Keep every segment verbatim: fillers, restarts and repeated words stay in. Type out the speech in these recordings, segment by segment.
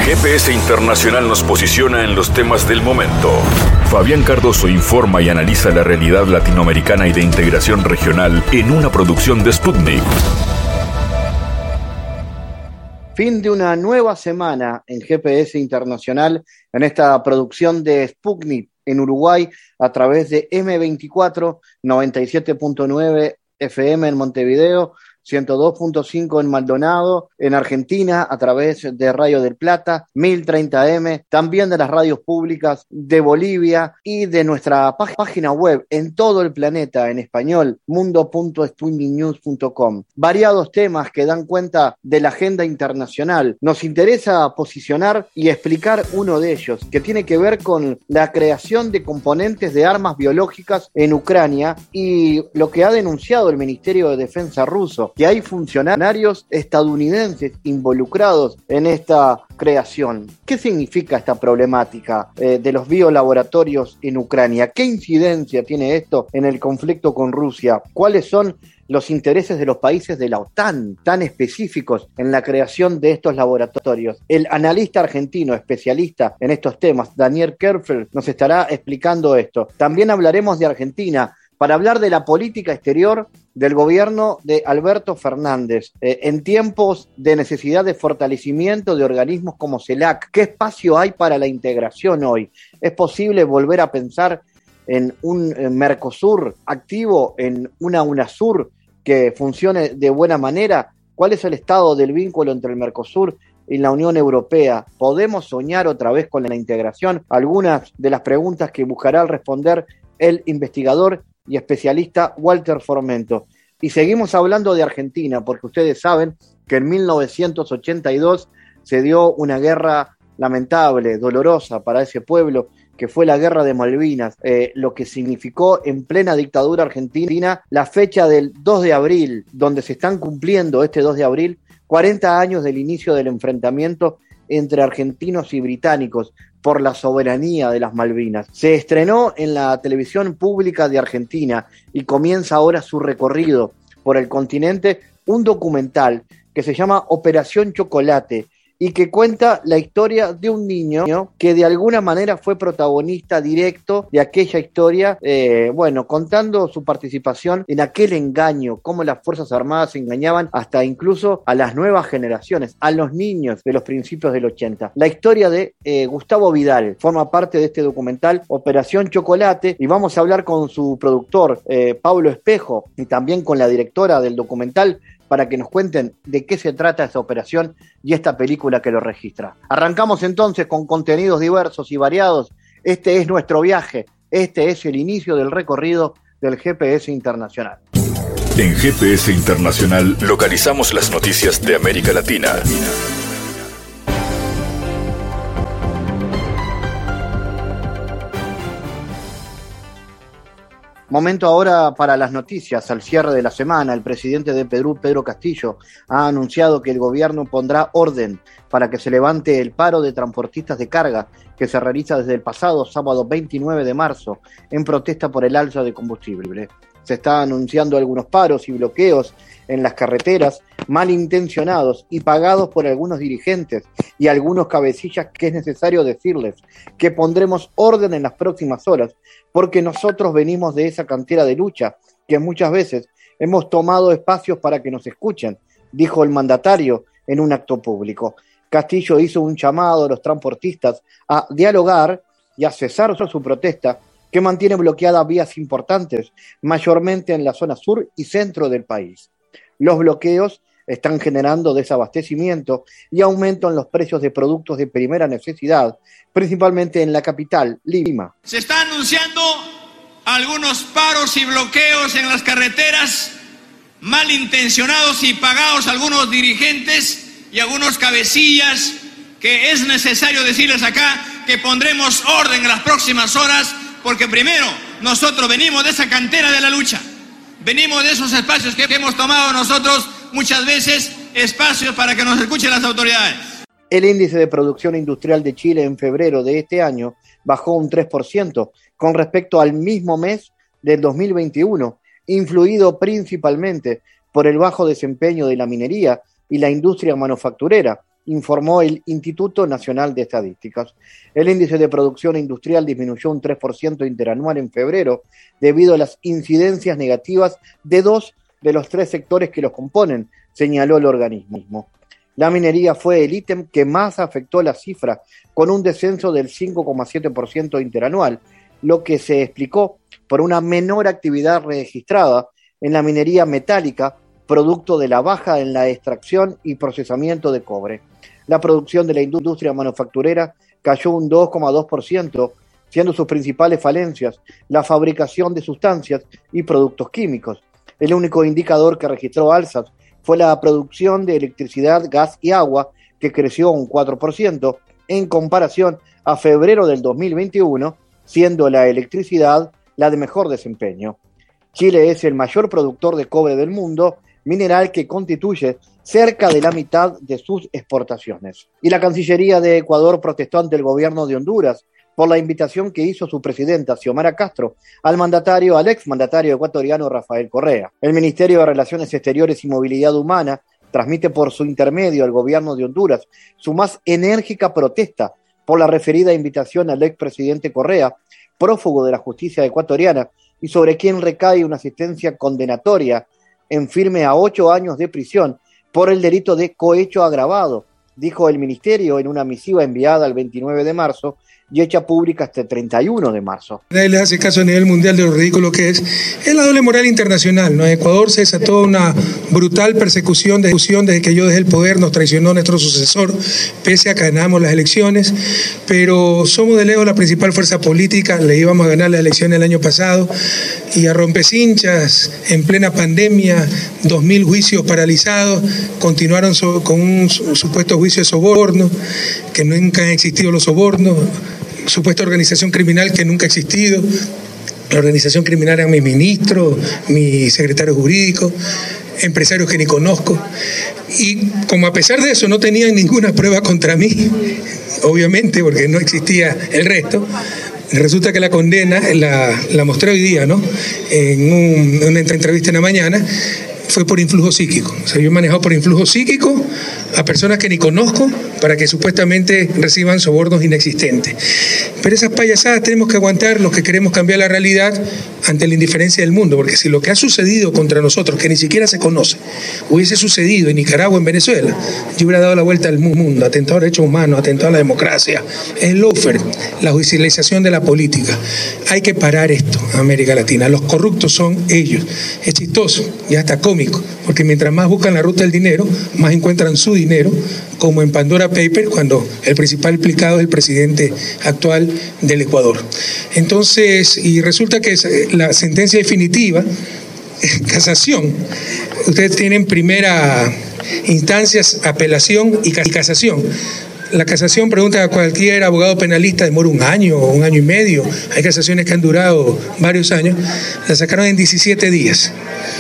G P S Internacional nos posiciona en los temas del momento. Fabián Cardoso informa y analiza la realidad latinoamericana y de integración regional en una producción de Sputnik. Fin de una nueva semana en G P S Internacional, en esta producción de Sputnik en Uruguay, a través de eme veinticuatro, noventa y siete punto nueve F M en Montevideo, ciento dos punto cinco en Maldonado, en Argentina, a través de Radio del Plata, mil treinta eme, también de las radios públicas de Bolivia y de nuestra pag- página web en todo el planeta en español, mundo punto sputnik news punto com. Variados temas que dan cuenta de la agenda internacional. Nos interesa posicionar y explicar uno de ellos, que tiene que ver con la creación de componentes de armas biológicas en Ucrania y lo que ha denunciado el Ministerio de Defensa ruso, que hay funcionarios estadounidenses involucrados en esta creación. ¿Qué significa esta problemática eh, de los biolaboratorios en Ucrania? ¿Qué incidencia tiene esto en el conflicto con Rusia? ¿Cuáles son los intereses de los países de la OTAN tan específicos en la creación de estos laboratorios? El analista argentino especialista en estos temas, Daniel Kerfel, nos estará explicando esto. También hablaremos de Argentina, para hablar de la política exterior del gobierno de Alberto Fernández, eh, en tiempos de necesidad de fortalecimiento de organismos como CELAC. ¿Qué espacio hay para la integración hoy? ¿Es posible volver a pensar en un eh, Mercosur activo, en una UNASUR que funcione de buena manera? ¿Cuál es el estado del vínculo entre el Mercosur y la Unión Europea? ¿Podemos soñar otra vez con la integración? Algunas de las preguntas que buscará responder el investigador y especialista Walter Formento. Y seguimos hablando de Argentina, porque ustedes saben que en mil novecientos ochenta y dos se dio una guerra lamentable, dolorosa para ese pueblo, que fue la Guerra de Malvinas, eh, lo que significó en plena dictadura argentina la fecha del dos de abril, donde se están cumpliendo este dos de abril, cuarenta años del inicio del enfrentamiento entre argentinos y británicos por la soberanía de las Malvinas. Se estrenó en la televisión pública de Argentina y comienza ahora su recorrido por el continente un documental que se llama Operación Chocolate y que cuenta la historia de un niño que de alguna manera fue protagonista directo de aquella historia, eh, bueno, contando su participación en aquel engaño, cómo las Fuerzas Armadas engañaban hasta incluso a las nuevas generaciones, a los niños de los principios del ochenta. La historia de eh, Gustavo Vidal forma parte de este documental Operación Chocolate y vamos a hablar con su productor, eh, Pablo Espejo, y también con la directora del documental, para que nos cuenten de qué se trata esta operación y esta película que lo registra. Arrancamos entonces con contenidos diversos y variados. Este es nuestro viaje, este es el inicio del recorrido del G P S Internacional. En G P S Internacional localizamos las noticias de América Latina. Momento ahora para las noticias. Al cierre de la semana, el presidente de Perú, Pedro Castillo, ha anunciado que el gobierno pondrá orden para que se levante el paro de transportistas de carga que se realiza desde el pasado sábado veintinueve de marzo en protesta por el alza de combustible. Se están anunciando algunos paros y bloqueos en las carreteras malintencionados y pagados por algunos dirigentes y algunos cabecillas que es necesario decirles que pondremos orden en las próximas horas porque nosotros venimos de esa cantera de lucha que muchas veces hemos tomado espacios para que nos escuchen, dijo el mandatario en un acto público. Castillo hizo un llamado a los transportistas a dialogar y a cesar su protesta que mantiene bloqueadas vías importantes, mayormente en la zona sur y centro del país. Los bloqueos están generando desabastecimiento y aumento en los precios de productos de primera necesidad, principalmente en la capital, Lima. Se está anunciando algunos paros y bloqueos en las carreteras, malintencionados y pagados algunos dirigentes y algunos cabecillas, que es necesario decirles acá que pondremos orden en las próximas horas, porque primero, nosotros venimos de esa cantera de la lucha, venimos de esos espacios que hemos tomado nosotros muchas veces, espacios para que nos escuchen las autoridades. El índice de producción industrial de Chile en febrero de este año bajó un tres por ciento con respecto al mismo mes del dos mil veintiuno, influido principalmente por el bajo desempeño de la minería y la industria manufacturera, informó el Instituto Nacional de Estadísticas. El índice de producción industrial disminuyó un tres por ciento interanual en febrero debido a las incidencias negativas de dos de los tres sectores que los componen, señaló el organismo. La minería fue el ítem que más afectó la cifra, con un descenso del cinco coma siete por ciento interanual, lo que se explicó por una menor actividad registrada en la minería metálica, producto de la baja en la extracción y procesamiento de cobre. La producción de la industria manufacturera cayó un dos coma dos por ciento, siendo sus principales falencias la fabricación de sustancias y productos químicos. El único indicador que registró alzas fue la producción de electricidad, gas y agua, que creció un cuatro por ciento en comparación a febrero del dos mil veintiuno, siendo la electricidad la de mejor desempeño. Chile es el mayor productor de cobre del mundo, mineral que constituye cerca de la mitad de sus exportaciones. Y la Cancillería de Ecuador protestó ante el gobierno de Honduras por la invitación que hizo su presidenta, Xiomara Castro, al mandatario, al exmandatario ecuatoriano Rafael Correa. El Ministerio de Relaciones Exteriores y Movilidad Humana transmite por su intermedio al gobierno de Honduras su más enérgica protesta por la referida invitación al expresidente Correa, prófugo de la justicia ecuatoriana, y sobre quien recae una asistencia condenatoria en firme a ocho años de prisión por el delito de cohecho agravado, dijo el ministerio en una misiva enviada el veintinueve de marzo y hecha pública hasta el treinta y uno de marzo. Nadie le hace caso a nivel mundial de lo ridículo que es. Es la doble moral internacional, ¿no? En Ecuador se desató una brutal persecución de discusión desde que yo dejé el poder, nos traicionó nuestro sucesor, pese a que ganamos las elecciones, pero somos de lejos la principal fuerza política, le íbamos a ganar las elecciones el año pasado, y a rompecinchas, en plena pandemia, dos mil juicios paralizados, continuaron so, con un supuesto juicio de soborno, que nunca han existido los sobornos, supuesta organización criminal que nunca ha existido. La organización criminal eran mis ministros, mi secretario jurídico, empresarios que ni conozco. Y como a pesar de eso no tenían ninguna prueba contra mí, obviamente, porque no existía el resto, resulta que la condena, la, la mostré hoy día, ¿no? En, un, en una entrevista en la mañana, fue por influjo psíquico. O sea, yo he manejado por influjo psíquico a personas que ni conozco para que supuestamente reciban sobornos inexistentes. Pero esas payasadas tenemos que aguantar los que queremos cambiar la realidad ante la indiferencia del mundo, porque si lo que ha sucedido contra nosotros, que ni siquiera se conoce, hubiese sucedido en Nicaragua, en Venezuela, yo hubiera dado la vuelta al mundo, atentado a derechos humanos, atentado a la democracia, el lawfare, la judicialización de la política. Hay que parar esto, América Latina. Los corruptos son ellos. Es chistoso, ya está cómico, porque mientras más buscan la ruta del dinero, más encuentran su dinero, como en Pandora Papers, cuando el principal implicado es el presidente actual del Ecuador. Entonces, y resulta que la sentencia definitiva, casación, ustedes tienen primera instancias, apelación y casación. La casación, pregunta a cualquier abogado penalista, demora un año o un año y medio. Hay casaciones que han durado varios años. La sacaron en diecisiete días.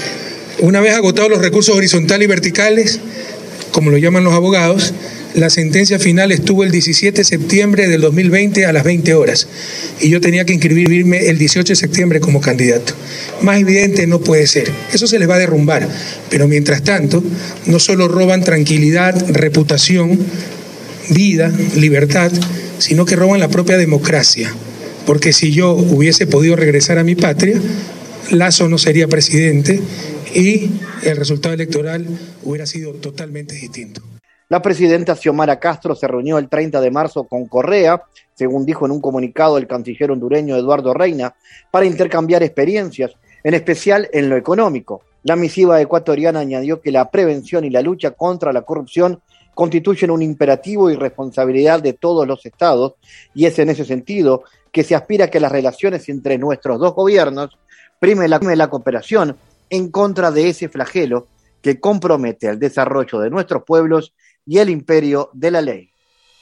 Una vez agotados los recursos horizontales y verticales, como lo llaman los abogados, la sentencia final estuvo el diecisiete de septiembre del dos mil veinte a las veinte horas. Y yo tenía que inscribirme el dieciocho de septiembre como candidato. Más evidente no puede ser. Eso se les va a derrumbar. Pero mientras tanto, no solo roban tranquilidad, reputación, vida, libertad, sino que roban la propia democracia. Porque si yo hubiese podido regresar a mi patria, Lasso no sería presidente y el resultado electoral hubiera sido totalmente distinto. La presidenta Xiomara Castro se reunió el treinta de marzo con Correa, según dijo en un comunicado el canciller hondureño Eduardo Reina, para intercambiar experiencias, en especial en lo económico. La misiva ecuatoriana añadió que la prevención y la lucha contra la corrupción constituyen un imperativo y responsabilidad de todos los estados, y es en ese sentido que se aspira a que las relaciones entre nuestros dos gobiernos prime la, prime la cooperación en contra de ese flagelo que compromete el desarrollo de nuestros pueblos y el imperio de la ley.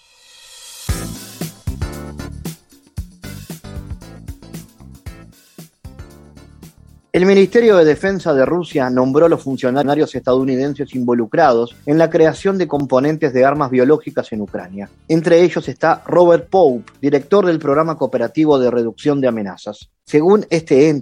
El Ministerio de Defensa de Rusia nombró a los funcionarios estadounidenses involucrados en la creación de componentes de armas biológicas en Ucrania. Entre ellos está Robert Pope, director del Programa Cooperativo de Reducción de Amenazas. Según este ente,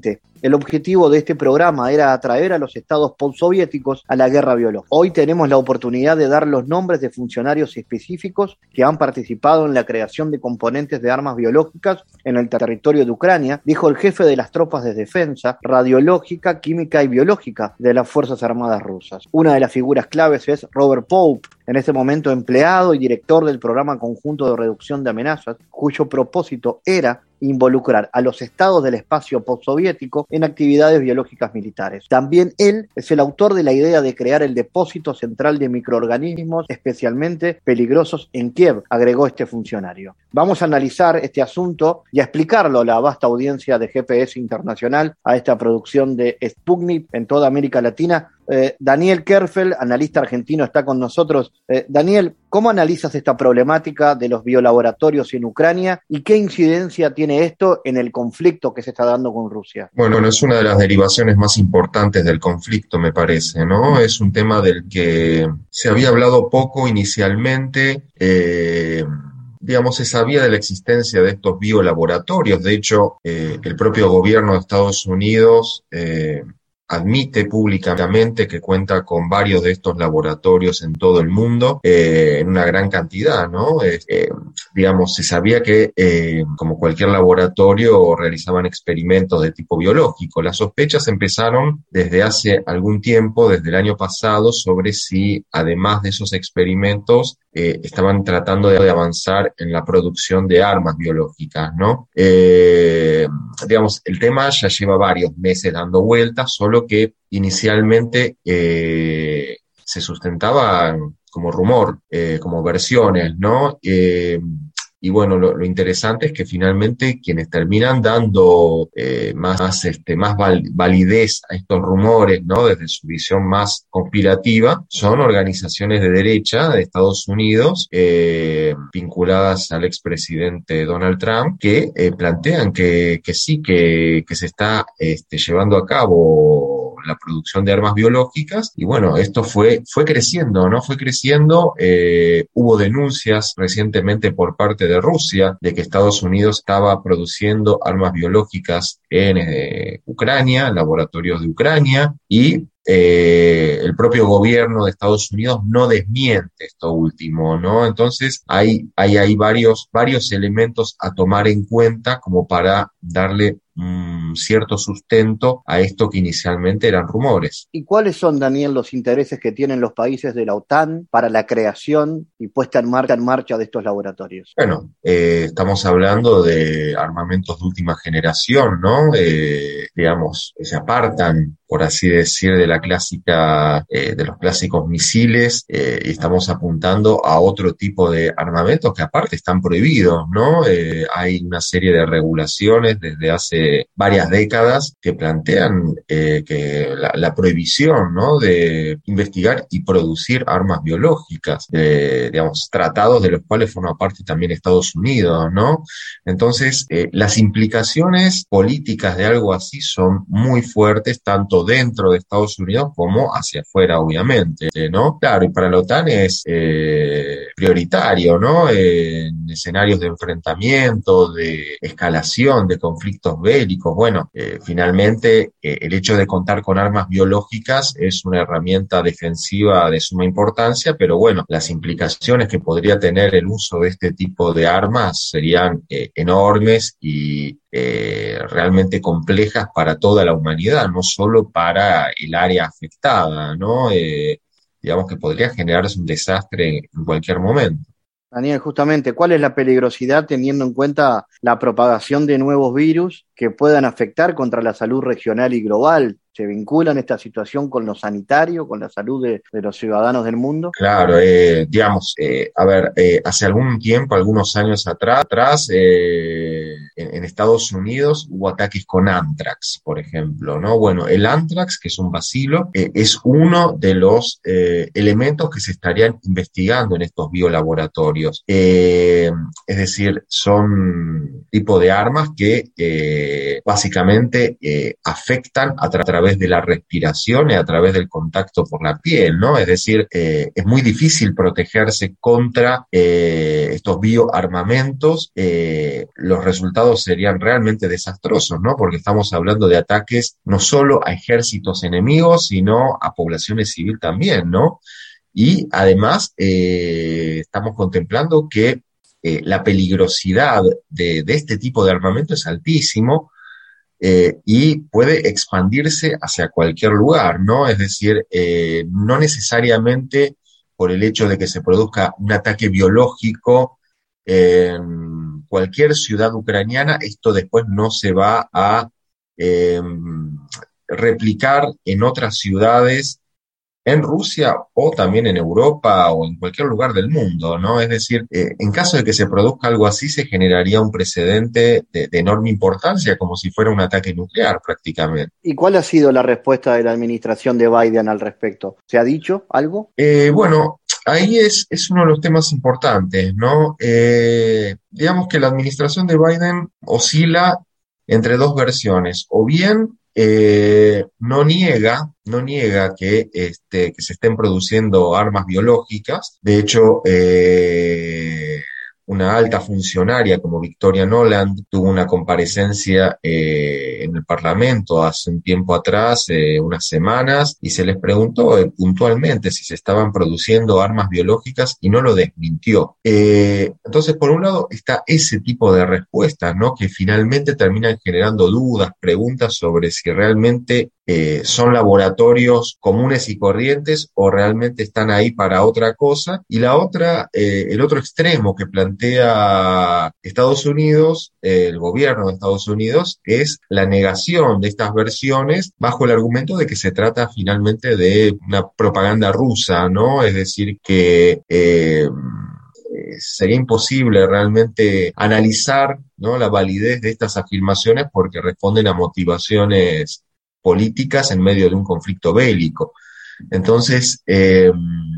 El objetivo de este programa era atraer a los estados postsoviéticos a la guerra biológica. Hoy tenemos la oportunidad de dar los nombres de funcionarios específicos que han participado en la creación de componentes de armas biológicas en el territorio de Ucrania, dijo el jefe de las tropas de defensa, radiológica, química y biológica de las Fuerzas Armadas rusas. Una de las figuras claves es Robert Pope, en este momento empleado y director del Programa Conjunto de Reducción de Amenazas, cuyo propósito era involucrar a los estados del espacio postsoviético en actividades biológicas militares. También él es el autor de la idea de crear el depósito central de microorganismos especialmente peligrosos en Kiev, agregó este funcionario. Vamos a analizar este asunto y a explicarlo a la vasta audiencia de G P S Internacional, a esta producción de Sputnik en toda América Latina. Eh, Daniel Kerfel, analista argentino, está con nosotros. Eh, Daniel, ¿cómo analizas esta problemática de los biolaboratorios en Ucrania y qué incidencia tiene esto en el conflicto que se está dando con Rusia? Bueno, es una de las derivaciones más importantes del conflicto, me parece, ¿no? Es un tema del que se había hablado poco inicialmente. Eh, digamos, se sabía de la existencia de estos biolaboratorios. De hecho, eh, el propio gobierno de Estados Unidos eh, admite públicamente que cuenta con varios de estos laboratorios en todo el mundo, eh, en una gran cantidad, ¿no? Eh, eh, digamos, se sabía que, eh, como cualquier laboratorio, realizaban experimentos de tipo biológico. Las sospechas empezaron desde hace algún tiempo, desde el año pasado, sobre si, además de esos experimentos, eh, estaban tratando de avanzar en la producción de armas biológicas, ¿no? Eh, digamos, el tema ya lleva varios meses dando vueltas, solo que inicialmente eh, se sustentaba como rumor, eh, como versiones, ¿no? Eh, y bueno, lo, lo interesante es que finalmente quienes terminan dando eh, más, este, más val, validez a estos rumores, ¿no? Desde su visión más conspirativa, son organizaciones de derecha de Estados Unidos eh, vinculadas al expresidente Donald Trump, que eh, plantean que, que sí, que, que se está este, llevando a cabo la producción de armas biológicas, y bueno, esto fue, fue creciendo, ¿no? Fue creciendo, eh, hubo denuncias recientemente por parte de Rusia de que Estados Unidos estaba produciendo armas biológicas en eh, Ucrania, en laboratorios de Ucrania, y Eh, el propio gobierno de Estados Unidos no desmiente esto último, ¿no? Entonces hay, hay, hay varios, varios elementos a tomar en cuenta como para darle un cierto sustento a esto que inicialmente eran rumores. ¿Y cuáles son, Daniel, los intereses que tienen los países de la OTAN para la creación y puesta en marcha, en marcha de estos laboratorios? Bueno, eh, estamos hablando de armamentos de última generación, ¿no? Eh, digamos, se apartan, por así decir, de la clásica, eh, de los clásicos misiles, eh, y estamos apuntando a otro tipo de armamentos que aparte están prohibidos, ¿no? Eh, hay una serie de regulaciones desde hace varias décadas que plantean eh, que la, la prohibición, ¿no? De investigar y producir armas biológicas, de, digamos, tratados de los cuales forma parte también Estados Unidos, ¿no? Entonces, eh, las implicaciones políticas de algo así son muy fuertes, tanto dentro de Estados Unidos como hacia afuera, obviamente, ¿no? Claro, y para la OTAN es eh, prioritario, ¿no? Eh, en escenarios de enfrentamiento, de escalación, de conflictos bélicos, bueno, eh, finalmente eh, el hecho de contar con armas biológicas es una herramienta defensiva de suma importancia, pero bueno, las implicaciones que podría tener el uso de este tipo de armas serían eh, enormes y Eh, realmente complejas para toda la humanidad, no solo para el área afectada, ¿no? Eh, digamos que podría generarse un desastre en cualquier momento. Daniel, justamente, ¿cuál es la peligrosidad teniendo en cuenta la propagación de nuevos virus que puedan afectar contra la salud regional y global? ¿Se vinculan esta situación con lo sanitario, con la salud de, de los ciudadanos del mundo? Claro, eh, digamos, eh, a ver, eh, hace algún tiempo, algunos años atrás, atrás eh, en, en Estados Unidos hubo ataques con anthrax, por ejemplo, ¿no? Bueno, el anthrax, que es un bacilo, eh, es uno de los eh, elementos que se estarían investigando en estos biolaboratorios. Eh, es decir, son tipo de armas que eh, básicamente eh, afectan a través de la respiración y a través del contacto por la piel, ¿no? Es decir, eh, es muy difícil protegerse contra eh, estos bioarmamentos, eh, eh, los resultados serían realmente desastrosos, ¿no? Porque estamos hablando de ataques no solo a ejércitos enemigos, sino a poblaciones civiles también, ¿no? Y además eh, estamos contemplando que eh, la peligrosidad de, de este tipo de armamento es altísimo eh, y puede expandirse hacia cualquier lugar, ¿no? Es decir, eh, no necesariamente por el hecho de que se produzca un ataque biológico en cualquier ciudad ucraniana, esto después no se va a eh, replicar en otras ciudades en Rusia o también en Europa o en cualquier lugar del mundo, ¿no? Es decir, eh, en caso de que se produzca algo así, se generaría un precedente de, de enorme importancia, como si fuera un ataque nuclear prácticamente. ¿Y cuál ha sido la respuesta de la administración de Biden al respecto? ¿Se ha dicho algo? Eh, bueno, ahí es, es uno de los temas importantes, ¿no? Eh, digamos que la administración de Biden oscila entre dos versiones, o bien Eh, no niega, no niega que, este, que se estén produciendo armas biológicas. De hecho, eh, una alta funcionaria como Victoria Nuland tuvo una comparecencia eh, en el Parlamento hace un tiempo atrás, eh, unas semanas, y se les preguntó eh, puntualmente si se estaban produciendo armas biológicas y no lo desmintió. Eh, entonces, por un lado, está ese tipo de respuestas, ¿no? Que finalmente terminan generando dudas, preguntas sobre si realmente eh, son laboratorios comunes y corrientes o realmente están ahí para otra cosa. Y la otra, eh, el otro extremo que plantea Estados Unidos, eh, el gobierno de Estados Unidos, es la negación de estas versiones bajo el argumento de que se trata finalmente de una propaganda rusa, ¿no? Es decir, que eh, sería imposible realmente analizar, ¿no?, la validez de estas afirmaciones porque responden a motivaciones políticas en medio de un conflicto bélico. Entonces, eh,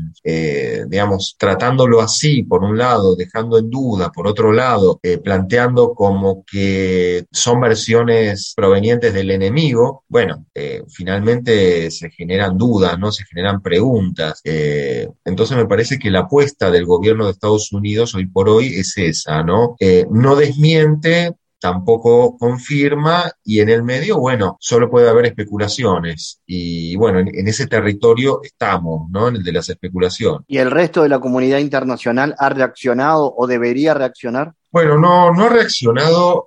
eh, digamos, tratándolo así, por un lado, dejando en duda, por otro lado, eh, planteando como que son versiones provenientes del enemigo, bueno, eh, finalmente se generan dudas, ¿no? Se generan preguntas. Eh, entonces me parece que la apuesta del gobierno de Estados Unidos hoy por hoy es esa, ¿no? Eh, no desmiente, tampoco confirma, y en el medio, bueno, solo puede haber especulaciones. Y bueno, en, en ese territorio estamos, ¿no? En el de las especulaciones. ¿Y el resto de la comunidad internacional ha reaccionado o debería reaccionar? Bueno, no, no ha reaccionado,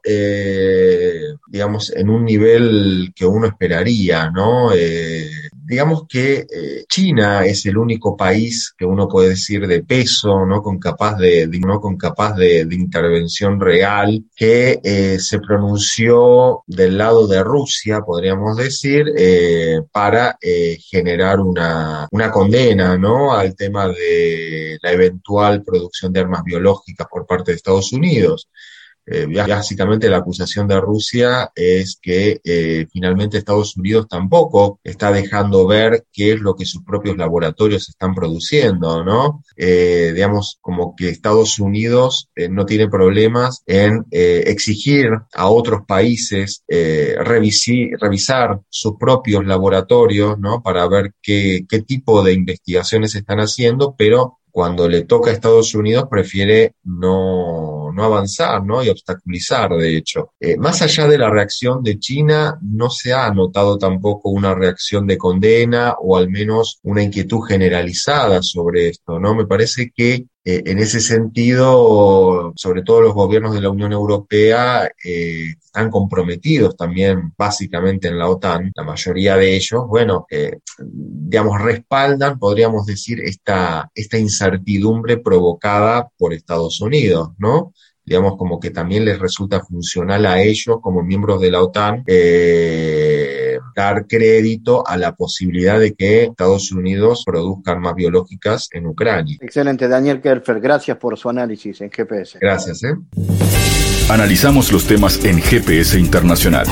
eh, digamos, en un nivel que uno esperaría, ¿no? Eh, digamos que eh, China es el único país que uno puede decir de peso, ¿no? Con capaz de, de no con capaz de, de intervención real, que eh, se pronunció del lado de Rusia, podríamos decir, eh, para eh, generar una, una condena, ¿no?, al tema de la eventual producción de armas biológicas por parte de Estados Unidos. Eh, básicamente la acusación de Rusia es que eh, finalmente Estados Unidos tampoco está dejando ver qué es lo que sus propios laboratorios están produciendo, ¿no? Eh, digamos, como que Estados Unidos eh, no tiene problemas en eh, exigir a otros países eh, revisi- revisar sus propios laboratorios, ¿no?, para ver qué, qué tipo de investigaciones están haciendo, pero cuando le toca a Estados Unidos prefiere no, no avanzar, ¿no?, y obstaculizar, de hecho. Eh, más allá de la reacción de China, no se ha notado tampoco una reacción de condena o al menos una inquietud generalizada sobre esto, ¿no? Me parece que eh, en ese sentido, sobre todo los gobiernos de la Unión Europea eh, están comprometidos también básicamente en la OTAN, la mayoría de ellos, bueno, eh, digamos, respaldan, podríamos decir, esta, esta incertidumbre provocada por Estados Unidos, ¿no? Digamos, como que también les resulta funcional a ellos, como miembros de la OTAN, eh, dar crédito a la posibilidad de que Estados Unidos produzca armas biológicas en Ucrania. Excelente, Daniel Kerfer, gracias por su análisis en G P S. Gracias, ¿eh? Analizamos los temas en G P S Internacional.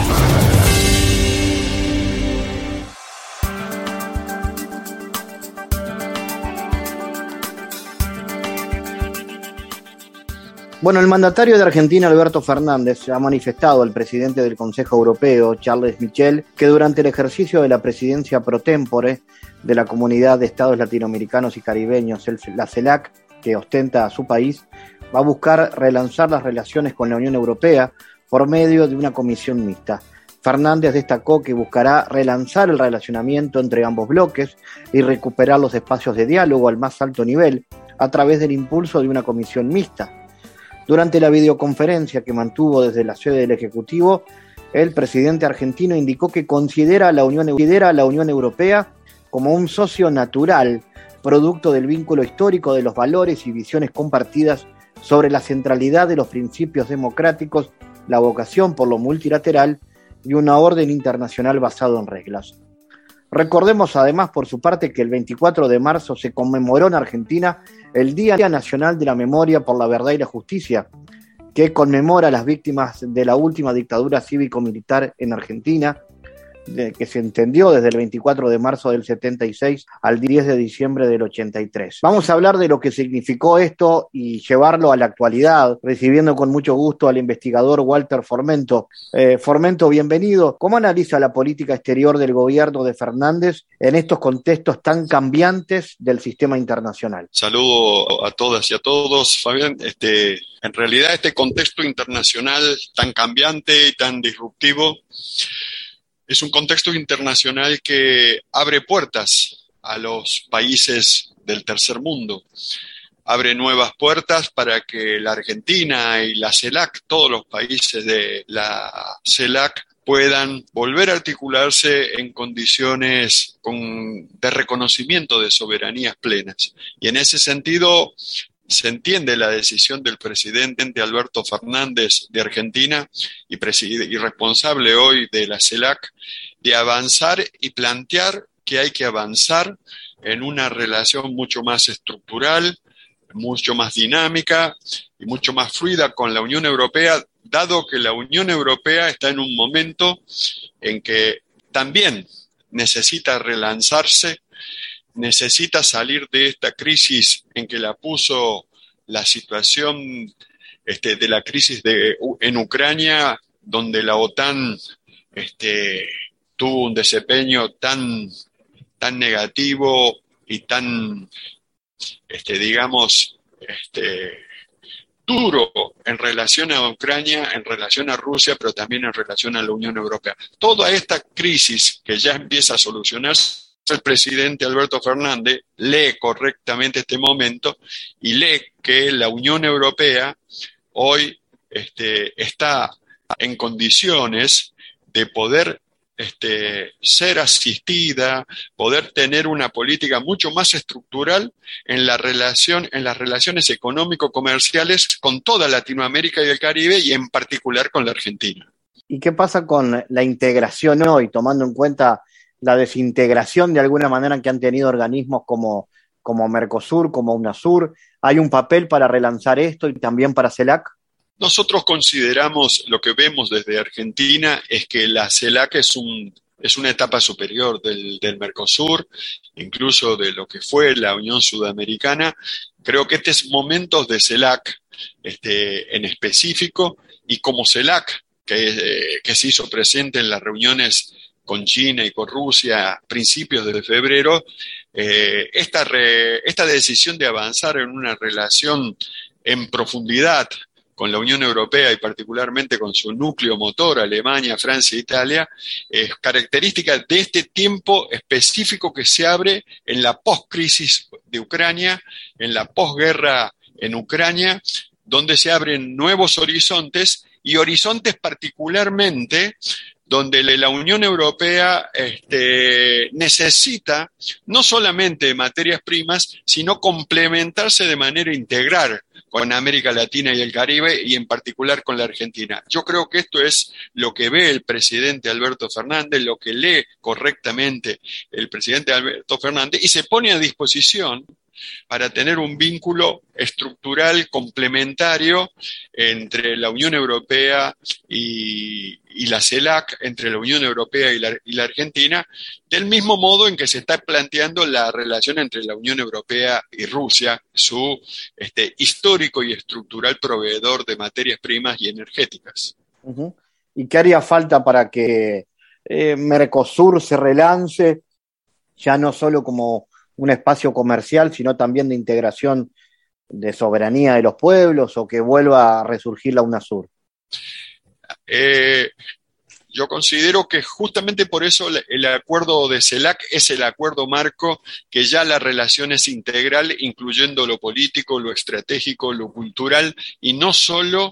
Bueno, el mandatario de Argentina, Alberto Fernández, ha manifestado al presidente del Consejo Europeo, Charles Michel, que durante el ejercicio de la presidencia pro tempore de la Comunidad de Estados Latinoamericanos y Caribeños, la CELAC, que ostenta a su país, va a buscar relanzar las relaciones con la Unión Europea por medio de una comisión mixta. Fernández destacó que buscará relanzar el relacionamiento entre ambos bloques y recuperar los espacios de diálogo al más alto nivel a través del impulso de una comisión mixta. Durante la videoconferencia que mantuvo desde la sede del Ejecutivo, el presidente argentino indicó que considera a la Unión, considera a la Unión Europea como un socio natural, producto del vínculo histórico de los valores y visiones compartidas sobre la centralidad de los principios democráticos, la vocación por lo multilateral y una orden internacional basado en reglas. Recordemos además, por su parte, que el veinticuatro de marzo se conmemoró en Argentina el Día Nacional de la Memoria por la Verdad y la Justicia, que conmemora a las víctimas de la última dictadura cívico-militar en Argentina, de, que se entendió desde el veinticuatro de marzo del setenta y seis al diez de diciembre del ochenta y tres. Vamos a hablar de lo que significó esto y llevarlo a la actualidad, recibiendo con mucho gusto al investigador Walter Formento. Eh, Formento, bienvenido. ¿Cómo analiza la política exterior del gobierno de Fernández en estos contextos tan cambiantes del sistema internacional? Saludo a todas y a todos, Fabián. Este, en realidad, este contexto internacional tan cambiante y tan disruptivo es un contexto internacional que abre puertas a los países del tercer mundo. Abre nuevas puertas para que la Argentina y la CELAC, todos los países de la CELAC, puedan volver a articularse en condiciones con, de reconocimiento de soberanías plenas. Y en ese sentido se entiende la decisión del presidente Alberto Fernández de Argentina y, y responsable hoy de la CELAC de avanzar y plantear que hay que avanzar en una relación mucho más estructural, mucho más dinámica y mucho más fluida con la Unión Europea, dado que la Unión Europea está en un momento en que también necesita relanzarse, necesita salir de esta crisis en que la puso la situación este, de la crisis de, en Ucrania, donde la OTAN este, tuvo un desempeño tan, tan negativo y tan, este, digamos, este, duro en relación a Ucrania, en relación a Rusia, pero también en relación a la Unión Europea. Toda esta crisis que ya empieza a solucionarse, el presidente Alberto Fernández lee correctamente este momento y lee que la Unión Europea hoy este, está en condiciones de poder este, ser asistida, poder tener una política mucho más estructural en la relación, en las relaciones económico-comerciales con toda Latinoamérica y el Caribe y en particular con la Argentina. ¿Y qué pasa con la integración hoy, tomando en cuenta la desintegración de alguna manera que han tenido organismos como, como Mercosur, como UNASUR? ¿Hay un papel para relanzar esto y también para CELAC? Nosotros consideramos, lo que vemos desde Argentina es que la CELAC es, un, es una etapa superior del, del Mercosur, incluso de lo que fue la Unión Sudamericana. Creo que este es momentos de CELAC este, en específico, y como CELAC, que, eh, que se hizo presente en las reuniones con China y con Rusia a principios de febrero, eh, esta, re, esta decisión de avanzar en una relación en profundidad con la Unión Europea y particularmente con su núcleo motor, Alemania, Francia e Italia, es característica de este tiempo específico que se abre en la post-crisis de Ucrania, en la posguerra en Ucrania, donde se abren nuevos horizontes y horizontes particularmente donde la Unión Europea este, necesita no solamente materias primas, sino complementarse de manera integral con América Latina y el Caribe, y en particular con la Argentina. Yo creo que esto es lo que ve el presidente Alberto Fernández, lo que lee correctamente el presidente Alberto Fernández, y se pone a disposición para tener un vínculo estructural complementario entre la Unión Europea y, y la CELAC, entre la Unión Europea y la, y la Argentina, del mismo modo en que se está planteando la relación entre la Unión Europea y Rusia, su este, histórico y estructural proveedor de materias primas y energéticas. Uh-huh. ¿Y qué haría falta para que eh, Mercosur se relance, ya no solo como un espacio comercial, sino también de integración de soberanía de los pueblos o que vuelva a resurgir la UNASUR? Eh, yo considero que justamente por eso el acuerdo de CELAC es el acuerdo marco, que ya la relación es integral, incluyendo lo político, lo estratégico, lo cultural, y no solo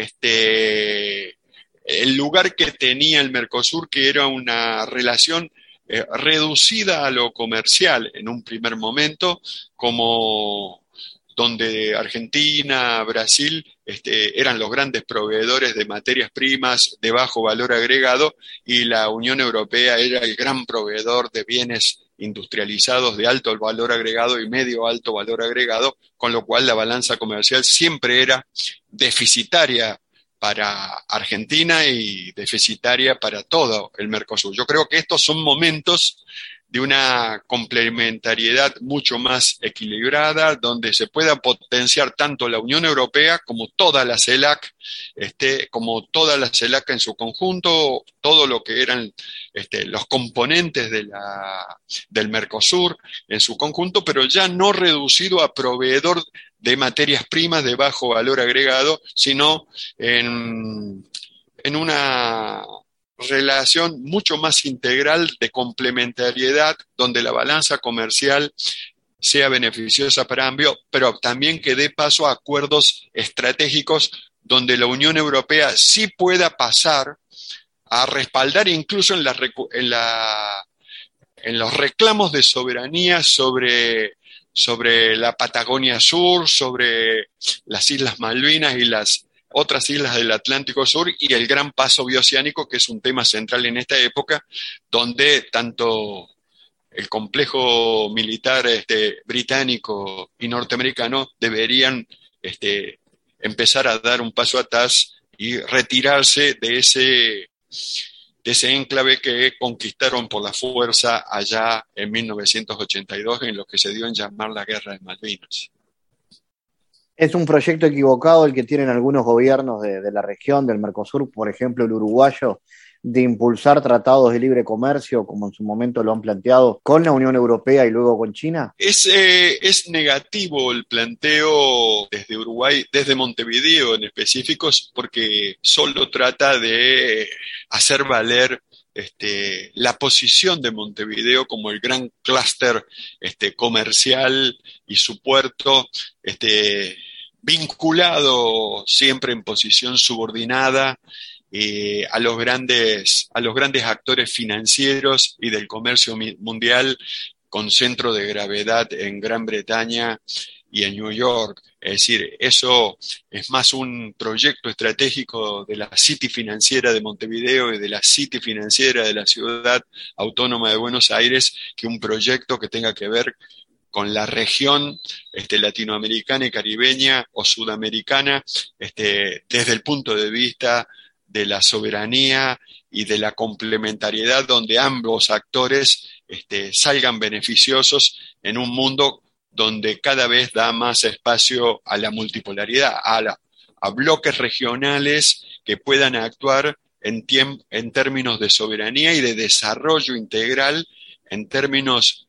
este, el lugar que tenía el Mercosur, que era una relación eh, reducida a lo comercial en un primer momento, como donde Argentina, Brasil este, eran los grandes proveedores de materias primas de bajo valor agregado, y la Unión Europea era el gran proveedor de bienes industrializados de alto valor agregado y medio alto valor agregado, con lo cual la balanza comercial siempre era deficitaria para Argentina y deficitaria para todo el Mercosur. Yo creo que estos son momentos de una complementariedad mucho más equilibrada, donde se pueda potenciar tanto la Unión Europea como toda la CELAC, este, como toda la CELAC en su conjunto, todo lo que eran este, los componentes de la, del Mercosur en su conjunto, pero ya no reducido a proveedor de materias primas de bajo valor agregado, sino en, en una relación mucho más integral de complementariedad, donde la balanza comercial sea beneficiosa para ambos, pero también que dé paso a acuerdos estratégicos donde la Unión Europea sí pueda pasar a respaldar incluso en, la, en, la, en los reclamos de soberanía sobre, sobre la Patagonia Sur, sobre las Islas Malvinas y las otras islas del Atlántico Sur, y el gran paso bioceánico, que es un tema central en esta época, donde tanto el complejo militar este, británico y norteamericano deberían este, empezar a dar un paso atrás y retirarse de ese, de ese enclave que conquistaron por la fuerza allá en mil novecientos ochenta y dos, en lo que se dio en llamar la Guerra de Malvinas. Es un proyecto equivocado el que tienen algunos gobiernos de, de la región, del Mercosur, por ejemplo el uruguayo, de impulsar tratados de libre comercio, como en su momento lo han planteado, con la Unión Europea y luego con China. Es, eh, es negativo el planteo desde Uruguay, desde Montevideo en específico, porque solo trata de hacer valer Este, la posición de Montevideo como el gran clúster este, comercial y su puerto, este, vinculado siempre en posición subordinada eh, a los grandes, a los grandes actores financieros y del comercio mundial, con centro de gravedad en Gran Bretaña y en New York. Es decir, eso es más un proyecto estratégico de la City Financiera de Montevideo y de la City Financiera de la Ciudad Autónoma de Buenos Aires, que un proyecto que tenga que ver con la región este, latinoamericana y caribeña o sudamericana, este, desde el punto de vista de la soberanía y de la complementariedad, donde ambos actores este, salgan beneficiosos en un mundo donde cada vez da más espacio a la multipolaridad, a, la, a bloques regionales que puedan actuar en, tiemp- en términos de soberanía y de desarrollo integral, en términos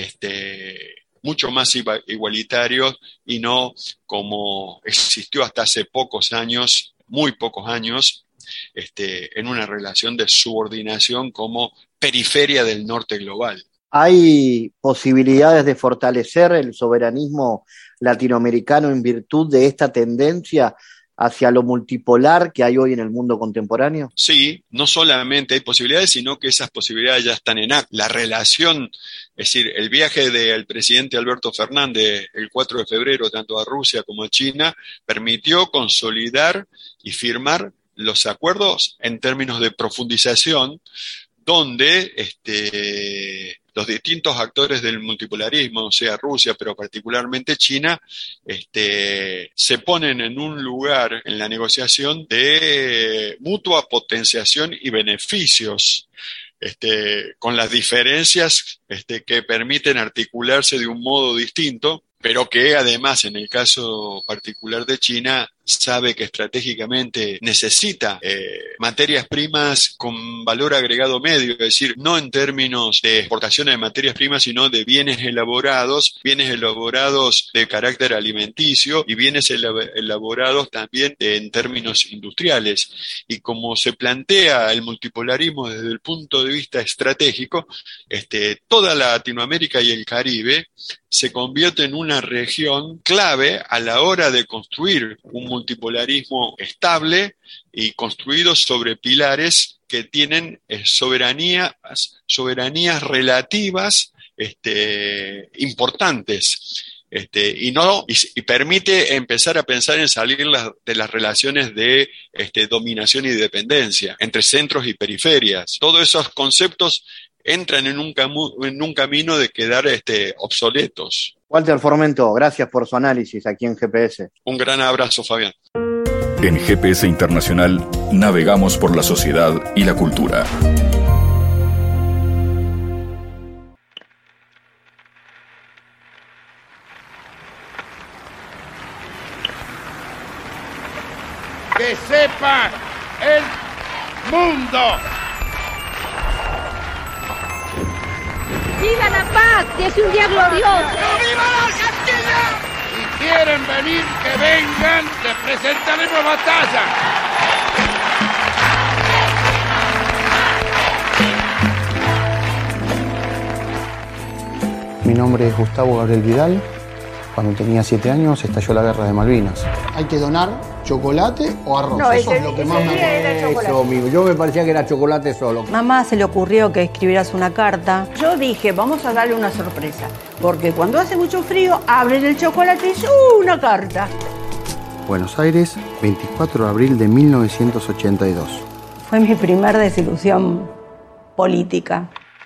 este, mucho más igualitarios, y no como existió hasta hace pocos años, muy pocos años, este, en una relación de subordinación como periferia del norte global. ¿Hay posibilidades de fortalecer el soberanismo latinoamericano en virtud de esta tendencia hacia lo multipolar que hay hoy en el mundo contemporáneo? Sí, no solamente hay posibilidades, sino que esas posibilidades ya están en acto. La relación, es decir, el viaje del presidente Alberto Fernández el cuatro de febrero, tanto a Rusia como a China, permitió consolidar y firmar los acuerdos en términos de profundización, donde este, los distintos actores del multipolarismo, o sea, Rusia, pero particularmente China, este, se ponen en un lugar en la negociación de mutua potenciación y beneficios, este, con las diferencias este, que permiten articularse de un modo distinto, pero que además, en el caso particular de China, sabe que estratégicamente necesita eh, materias primas con valor agregado medio, es decir, no en términos de exportación de materias primas, sino de bienes elaborados, bienes elaborados de carácter alimenticio y bienes elaborados también en términos industriales. Y como se plantea el multipolarismo desde el punto de vista estratégico, este, toda Latinoamérica y el Caribe se convierte en una región clave a la hora de construir un multipolarismo estable y construido sobre pilares que tienen eh, soberanías, soberanías relativas este, importantes. Este, y no y, y permite empezar a pensar en salir la, de las relaciones de este, dominación y dependencia entre centros y periferias. Todos esos conceptos entran en un, camu, en un camino de quedar este, obsoletos. Walter Formento, gracias por su análisis aquí en G P S. Un gran abrazo, Fabián. En G P S Internacional navegamos por la sociedad y la cultura. Que sepa el mundo. ¡Viva la paz! ¡Que es un día glorioso! ¡Viva la Argentina! Si quieren venir, que vengan, les presentaremos batalla. Mi nombre es Gustavo Gabriel Vidal. Cuando tenía siete años estalló la guerra de Malvinas. Hay que donar chocolate o arroz. No, eso ese, es lo que más me acuerdo. Eso, amigo. Yo me parecía que era chocolate solo. Mamá se le ocurrió que escribieras una carta. Yo dije, vamos a darle una sorpresa, porque cuando hace mucho frío, abren el chocolate y es ¡uh! Una carta. Buenos Aires, veinticuatro de abril de mil novecientos ochenta y dos. Fue mi primer desilusión política.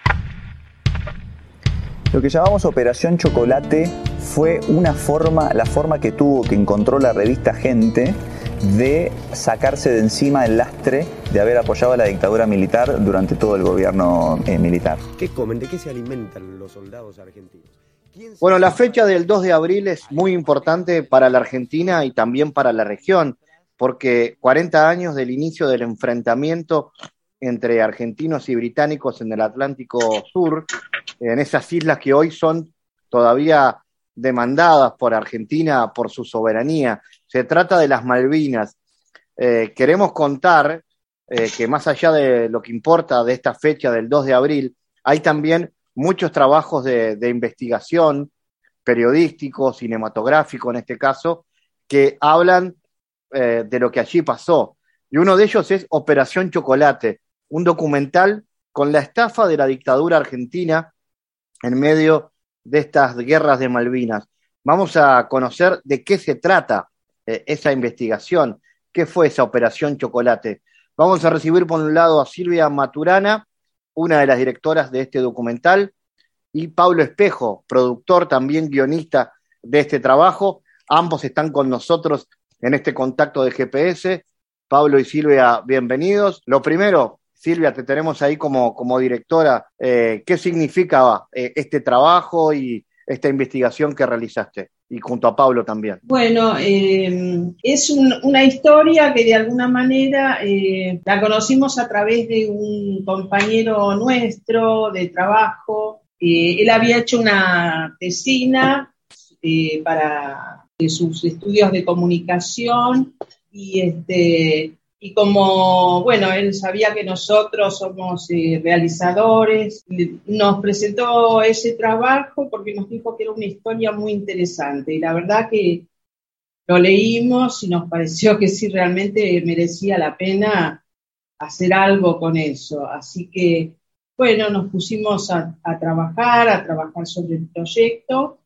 Lo que llamamos Operación Chocolate fue una forma, la forma que tuvo, que encontró la revista Gente, de sacarse de encima el lastre de haber apoyado a la dictadura militar durante todo el gobierno eh, militar. ¿Qué comen? ¿De qué se alimentan los soldados argentinos? Bueno, la fecha del dos de abril es muy importante para la Argentina y también para la región, porque cuarenta años del inicio del enfrentamiento entre argentinos y británicos en el Atlántico Sur, en esas islas que hoy son todavía demandadas por Argentina por su soberanía. Se trata de las Malvinas. Eh, queremos contar eh, que más allá de lo que importa de esta fecha del dos de abril, hay también muchos trabajos de, de investigación, periodístico, cinematográfico en este caso, que hablan eh, de lo que allí pasó. Y uno de ellos es Operación Chocolate, un documental con la estafa de la dictadura argentina en medio de estas guerras de Malvinas. Vamos a conocer de qué se trata eh, esa investigación, qué fue esa Operación Chocolate. Vamos a recibir por un lado a Silvia Maturana, una de las directoras de este documental, y Pablo Espejo, productor, también guionista de este trabajo. Ambos están con nosotros en este contacto de G P S. Pablo y Silvia, bienvenidos. Lo primero, Silvia, te tenemos ahí como, como directora. Eh, ¿Qué significa eh, este trabajo y esta investigación que realizaste? Y junto a Pablo también. Bueno, eh, es un, una historia que de alguna manera eh, la conocimos a través de un compañero nuestro de trabajo. Eh, él había hecho una tesina eh, para de sus estudios de comunicación y este... Y como, bueno, él sabía que nosotros somos eh, realizadores, nos presentó ese trabajo porque nos dijo que era una historia muy interesante. Y la verdad que lo leímos y nos pareció que sí, realmente merecía la pena hacer algo con eso. Así que, bueno, nos pusimos a, a trabajar, a trabajar sobre el proyecto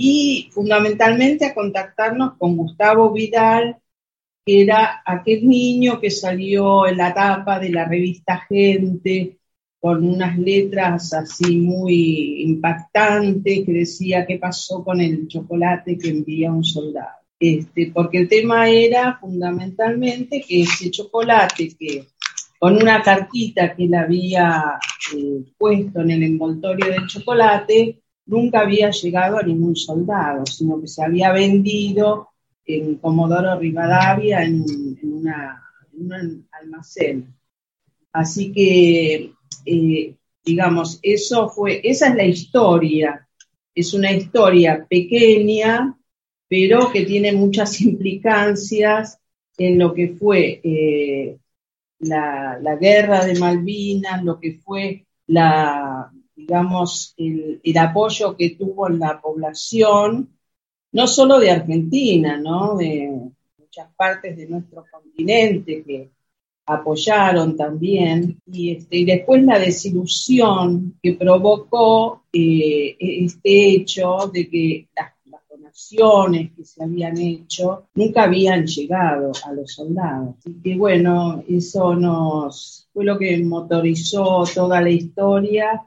y fundamentalmente a contactarnos con Gustavo Vidal, que era aquel niño que salió en la tapa de la revista Gente, con unas letras así muy impactantes, que decía qué pasó con el chocolate que envía un soldado. Este, porque el tema era fundamentalmente que ese chocolate, que con una cartita que él había eh, puesto en el envoltorio del chocolate, nunca había llegado a ningún soldado, sino que se había vendido en Comodoro Rivadavia, en, en, una, en un almacén. Así que, eh, digamos, eso fue, esa es la historia. Es una historia pequeña, pero que tiene muchas implicancias en lo que fue eh, la, la guerra de Malvinas, lo que fue la, digamos, el, el apoyo que tuvo la población, no solo de Argentina, ¿no? De muchas partes de nuestro continente que apoyaron también, y, este, y después la desilusión que provocó eh, este hecho de que las, las donaciones que se habían hecho nunca habían llegado a los soldados. Así que bueno, eso nos fue lo que motorizó toda la historia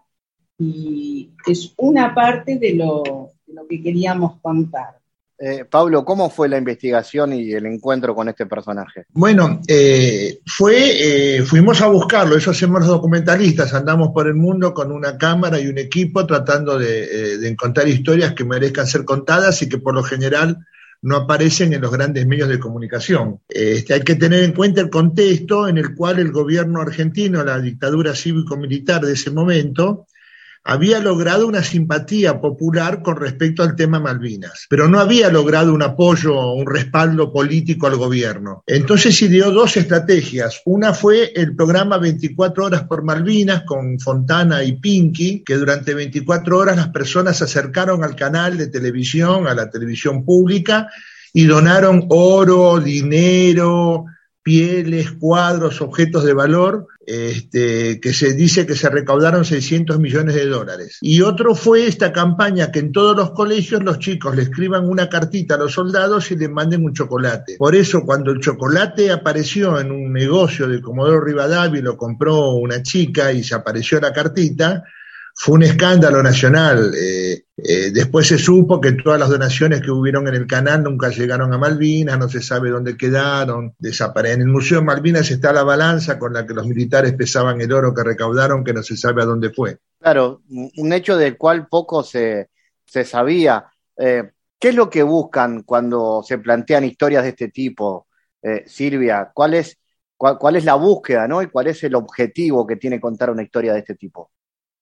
y es una parte de lo, de lo que queríamos contar. Eh, Pablo, ¿cómo fue la investigación y el encuentro con este personaje? Bueno, eh, fue, eh, fuimos a buscarlo, eso hacemos los documentalistas, andamos por el mundo con una cámara y un equipo tratando de, eh, de encontrar historias que merezcan ser contadas y que por lo general no aparecen en los grandes medios de comunicación. Este, hay que tener en cuenta el contexto en el cual el gobierno argentino, la dictadura cívico-militar de ese momento, había logrado una simpatía popular con respecto al tema Malvinas, pero no había logrado un apoyo, un respaldo político al gobierno. Entonces ideó dos estrategias. Una fue el programa veinticuatro horas por Malvinas con Fontana y Pinky, que durante veinticuatro horas las personas se acercaron al canal de televisión, a la televisión pública, y donaron oro, dinero, pieles, cuadros, objetos de valor, este, que se dice que se recaudaron seiscientos millones de dólares. Y otro fue esta campaña que en todos los colegios los chicos le escriban una cartita a los soldados y le manden un chocolate. Por eso cuando el chocolate apareció en un negocio de Comodoro Rivadavia y lo compró una chica y se apareció la cartita, fue un escándalo nacional. Eh, eh, después se supo que todas las donaciones que hubieron en el canal nunca llegaron a Malvinas, no se sabe dónde quedaron, desaparecen. En el Museo de Malvinas está la balanza con la que los militares pesaban el oro que recaudaron, que no se sabe a dónde fue. Claro, un hecho del cual poco se, se sabía. Eh, ¿Qué es lo que buscan cuando se plantean historias de este tipo, eh, Silvia? ¿Cuál es, cuál, cuál es la búsqueda, ¿no? Y cuál es el objetivo que tiene contar una historia de este tipo?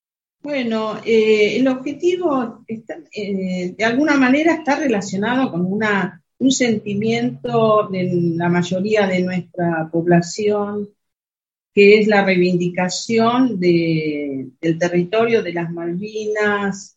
Bueno, eh, el objetivo está, eh, de alguna manera está relacionado con una, un sentimiento de la mayoría de nuestra población, que es la reivindicación de, del territorio de las Malvinas,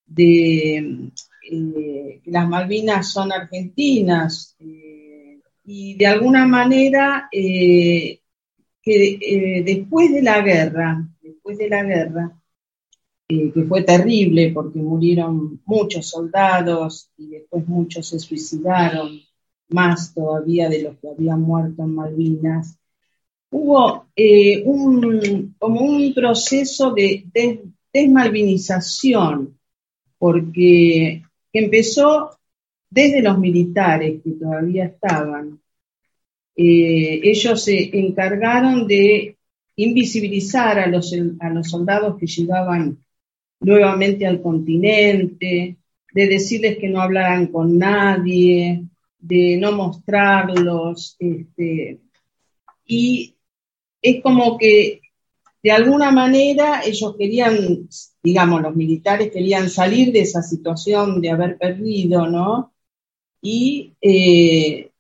de eh, que las Malvinas son argentinas, eh, y de alguna manera eh, que eh, después de la guerra, después de la guerra, Eh, que fue terrible porque murieron muchos soldados y después muchos se suicidaron, más todavía de los que habían muerto en Malvinas. Hubo eh, un, como un proceso de des, desmalvinización, porque que empezó desde los militares que todavía estaban. Eh, ellos se encargaron de invisibilizar a los, a los soldados que llegaban nuevamente al continente, de decirles que no hablaran con nadie, de no mostrarlos, este, y es como que de alguna manera ellos querían, digamos, los militares querían salir de esa situación de haber perdido, ¿no? Y eh,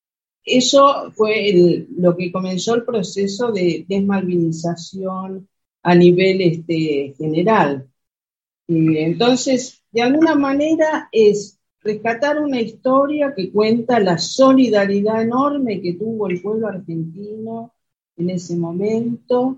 eso fue el, lo que comenzó el proceso de desmalvinización a nivel este, general. Entonces, de alguna manera es rescatar una historia que cuenta la solidaridad enorme que tuvo el pueblo argentino en ese momento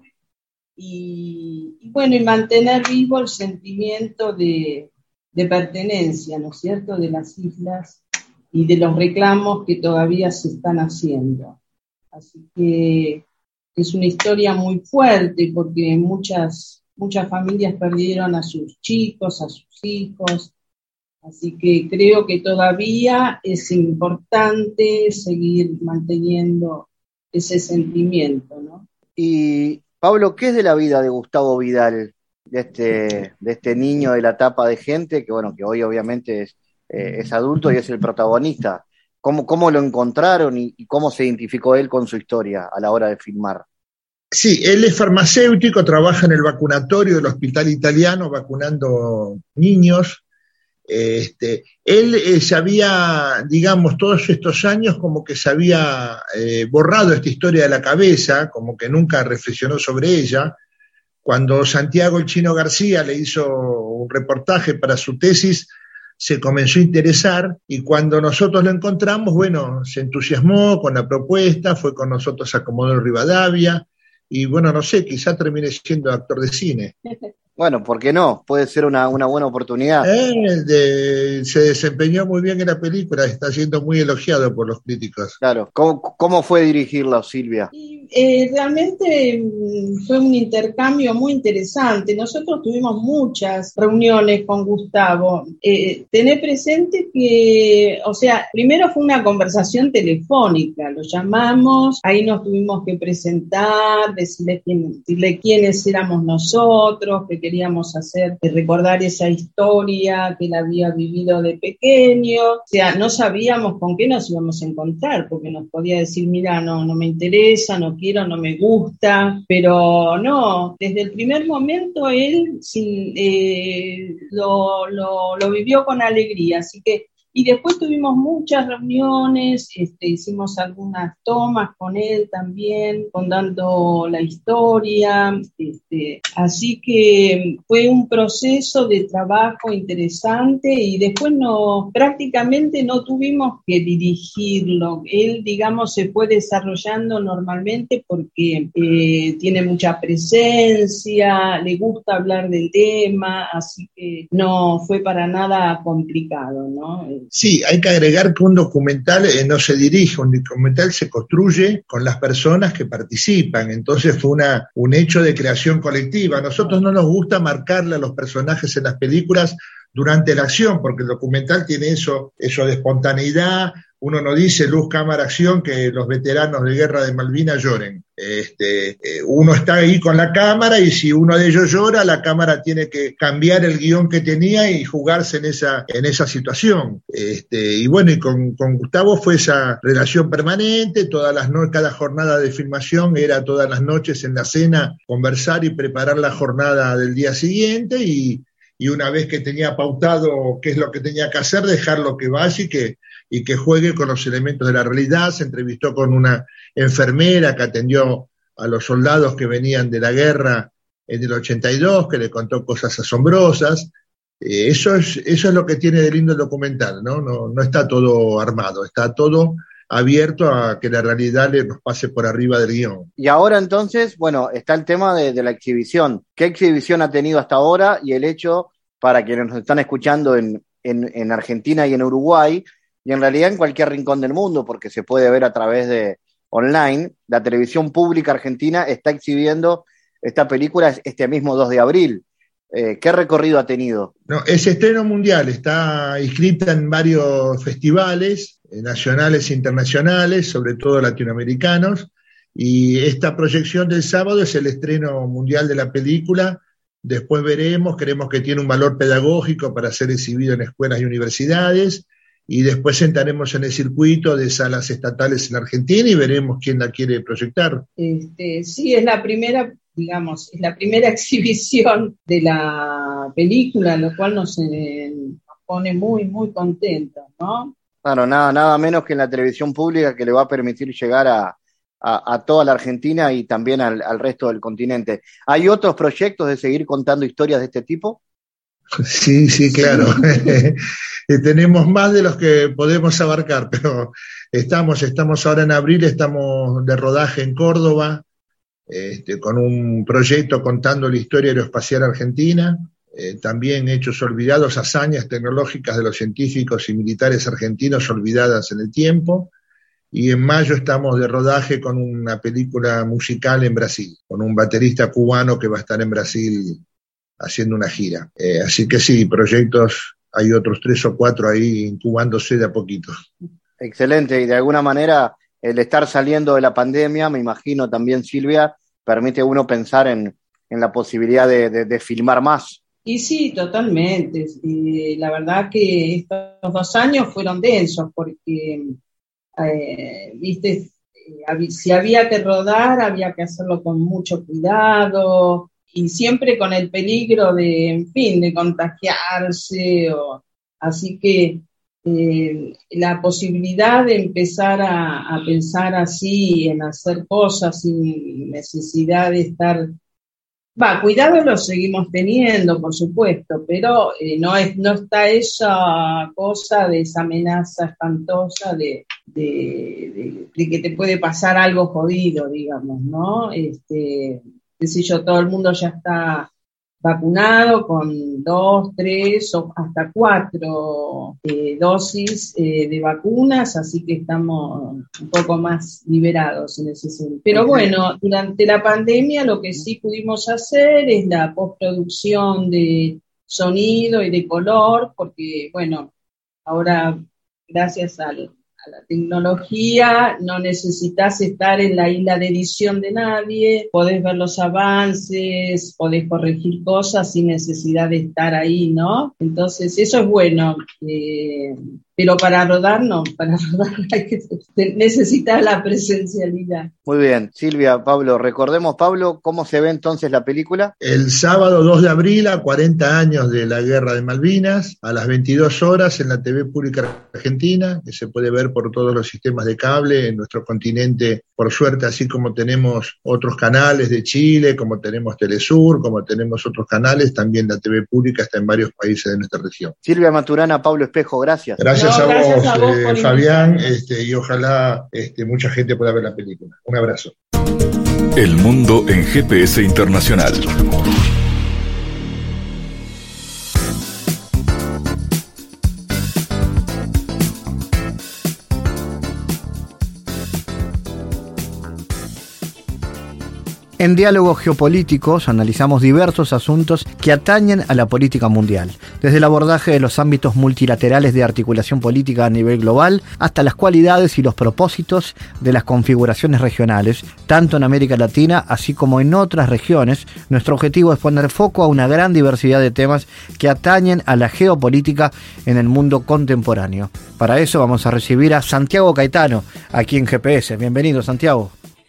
y, y bueno, y mantener vivo el sentimiento de, de pertenencia, ¿no es cierto?, de las islas y de los reclamos que todavía se están haciendo. Así que es una historia muy fuerte porque muchas Muchas familias perdieron a sus chicos, a sus hijos, así que creo que todavía es importante seguir manteniendo ese sentimiento, ¿no? Y, Pablo, ¿qué es de la vida de Gustavo Vidal, de este, de este niño de la tapa de gente, que bueno, que hoy obviamente es, eh, es adulto y es el protagonista ¿Cómo, cómo lo encontraron y, y cómo se identificó él con su historia a la hora de filmar? Sí, él es farmacéutico, trabaja en el vacunatorio del Hospital Italiano vacunando niños. Este, él eh, se había, digamos, todos estos años como que se había eh, borrado esta historia de la cabeza, como que nunca reflexionó sobre ella. Cuando Santiago el Chino García le hizo un reportaje para su tesis, se comenzó a interesar, y cuando nosotros lo encontramos, bueno, se entusiasmó con la propuesta, fue con nosotros a Comodoro Rivadavia, y bueno, no sé, quizá termine siendo actor de cine. Bueno, ¿por qué no? Puede ser una, una buena oportunidad. Eh, de, se desempeñó muy bien en la película, está siendo muy elogiado por los críticos. Claro. ¿Cómo, cómo fue dirigirlo, Silvia? Eh, realmente fue un intercambio muy interesante. Nosotros tuvimos muchas reuniones con Gustavo. Eh, tener presente que, o sea, primero fue una conversación telefónica, lo llamamos, ahí nos tuvimos que presentar, decirle, quién, decirle quiénes éramos nosotros, que queríamos hacer, recordar esa historia que él había vivido de pequeño. O sea, no sabíamos con qué nos íbamos a encontrar, porque nos podía decir, mira, no, no me interesa, no quiero, no me gusta, pero no, desde el primer momento él sin, eh, lo, lo, lo vivió con alegría, así que, y después tuvimos muchas reuniones, este, hicimos algunas tomas con él también, contando la historia, este, así que fue un proceso de trabajo interesante, y después no, prácticamente no tuvimos que dirigirlo. Él, digamos, se fue desarrollando normalmente porque eh, tiene mucha presencia, le gusta hablar del tema, así que no fue para nada complicado, ¿no? Sí, hay que agregar que un documental eh, no se dirige, un documental se construye con las personas que participan, entonces fue una, un hecho de creación colectiva. A nosotros no nos gusta marcarle a los personajes en las películas durante la acción, porque el documental tiene eso, eso de espontaneidad. Uno no dice luz, cámara, acción, que los veteranos de guerra de Malvinas lloren. Este, eh, uno está ahí con la cámara, y si uno de ellos llora, la cámara tiene que cambiar el guión que tenía y jugarse en esa, en esa situación. Este, y bueno, y con, con Gustavo fue esa relación permanente, todas las no, cada jornada de filmación era todas las noches en la cena, conversar y preparar la jornada del día siguiente, y, y una vez que tenía pautado qué es lo que tenía que hacer, dejarlo que vaya y que y que juegue con los elementos de la realidad. Se entrevistó con una enfermera que atendió a los soldados que venían de la guerra en el ochenta y dos, que le contó cosas asombrosas. Eh, eso es, eso es lo que tiene de lindo el documental, ¿no? No, no está todo armado, está todo abierto a que la realidad le nos pase por arriba del guión. Y ahora entonces, bueno, está el tema de, de la exhibición. ¿Qué exhibición ha tenido hasta ahora? Y el hecho, para quienes nos están escuchando en, en, en Argentina y en Uruguay, y en realidad en cualquier rincón del mundo, porque se puede ver a través de online, la televisión pública argentina está exhibiendo esta película este mismo dos de abril. Eh, ¿Qué recorrido ha tenido? No, es estreno mundial, está inscrita en varios festivales eh, nacionales e internacionales, sobre todo latinoamericanos, y esta proyección del sábado es el estreno mundial de la película. Después veremos, creemos que tiene un valor pedagógico para ser exhibido en escuelas y universidades, y después entraremos en el circuito de salas estatales en Argentina y veremos quién la quiere proyectar. Este, sí, es la primera, digamos, es la primera exhibición de la película, lo cual nos, eh, nos pone muy, muy contentos, ¿no? Claro, nada, nada menos que en la televisión pública, que le va a permitir llegar a, a, a toda la Argentina y también al, al resto del continente. ¿Hay otros proyectos de seguir contando historias de este tipo? Sí, sí, claro. Tenemos más de los que podemos abarcar, pero estamos, estamos ahora en abril, estamos de rodaje en Córdoba, este, con un proyecto contando la historia aeroespacial argentina, eh, también hechos olvidados, hazañas tecnológicas de los científicos y militares argentinos olvidadas en el tiempo, y en mayo estamos de rodaje con una película musical en Brasil, con un baterista cubano que va a estar en Brasil haciendo una gira. Eh, así que sí, proyectos, hay otros tres o cuatro ahí incubándose de a poquito. Excelente, y de alguna manera el estar saliendo de la pandemia, me imagino también, Silvia, permite a uno pensar en, en la posibilidad de, de, de filmar más. Y sí, totalmente. Y la verdad que estos dos años fueron densos, porque eh, viste, eh, si había que rodar, había que hacerlo con mucho cuidado y siempre con el peligro de, en fin, de contagiarse. O, así que eh, la posibilidad de empezar a, a pensar así, en hacer cosas sin necesidad de estar... Va, cuidado lo seguimos teniendo, por supuesto, pero eh, no, es, no está esa cosa de esa amenaza espantosa de, de, de, de que te puede pasar algo jodido, digamos, ¿no? Este, qué sé yo, todo el mundo ya está vacunado con dos, tres o hasta cuatro eh, dosis eh, de vacunas, así que estamos un poco más liberados en ese sentido. Pero bueno, durante la pandemia lo que sí pudimos hacer es la postproducción de sonido y de color, porque bueno, ahora gracias al a la tecnología, no necesitas estar en la isla de edición de nadie, podés ver los avances, podés corregir cosas sin necesidad de estar ahí, ¿no? Entonces, eso es bueno, eh, pero para rodar no, para rodar hay que necesitar la presencialidad. Muy bien, Silvia, Pablo, recordemos, Pablo, ¿cómo se ve entonces la película? El sábado dos de abril, a cuarenta años de la Guerra de Malvinas, a las veintidós horas en la T V Pública Argentina, que se puede ver por todos los sistemas de cable en nuestro continente, por suerte, así como tenemos otros canales de Chile, como tenemos Telesur, como tenemos otros canales, también la T V Pública está en varios países de nuestra región. Silvia Maturana, Pablo Espejo, gracias. Gracias, no, a, gracias vos, a vos, eh, Fabián, este, y ojalá este, mucha gente pueda ver la película. Un abrazo. El mundo en G P S Internacional. En Diálogos Geopolíticos analizamos diversos asuntos que atañen a la política mundial, desde el abordaje de los ámbitos multilaterales de articulación política a nivel global hasta las cualidades y los propósitos de las configuraciones regionales, tanto en América Latina así como en otras regiones. Nuestro objetivo es poner foco a una gran diversidad de temas que atañen a la geopolítica en el mundo contemporáneo. Para eso vamos a recibir a Santiago Caetano, aquí en G P S. Bienvenido, Santiago.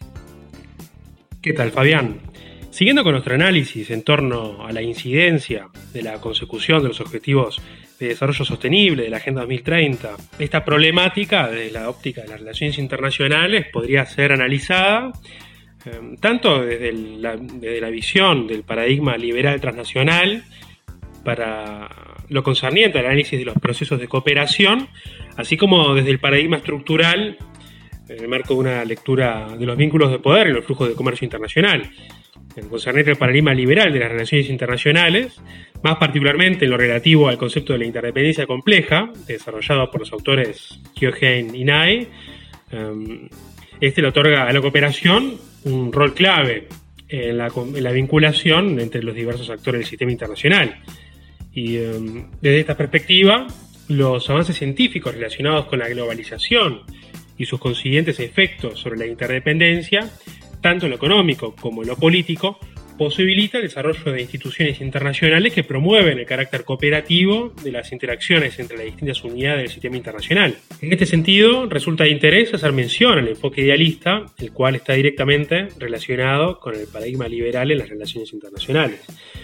¿Qué tal, Fabián? Siguiendo con nuestro análisis en torno a la incidencia de la consecución de los objetivos de desarrollo sostenible de la Agenda dos mil treinta, esta problemática desde la óptica de las relaciones internacionales podría ser analizada eh, tanto desde la, desde la visión del paradigma liberal transnacional para lo concerniente al análisis de los procesos de cooperación, así como desde el paradigma estructural en el marco de una lectura de los vínculos de poder y los flujos de comercio internacional. En concerniente al paradigma liberal de las relaciones internacionales, más particularmente en lo relativo al concepto de la interdependencia compleja, desarrollado por los autores Keohane y Nye, um, este le otorga a la cooperación un rol clave en la, en la vinculación entre los diversos actores del sistema internacional. Y um, desde esta perspectiva, los avances científicos relacionados con la globalización y sus consiguientes efectos sobre la interdependencia, tanto en lo económico como en lo político, posibilita el desarrollo de instituciones internacionales que promueven el carácter cooperativo de las interacciones entre las distintas unidades del sistema internacional. En este sentido, resulta de interés hacer mención al enfoque idealista, el cual está directamente relacionado con el paradigma liberal en las relaciones internacionales.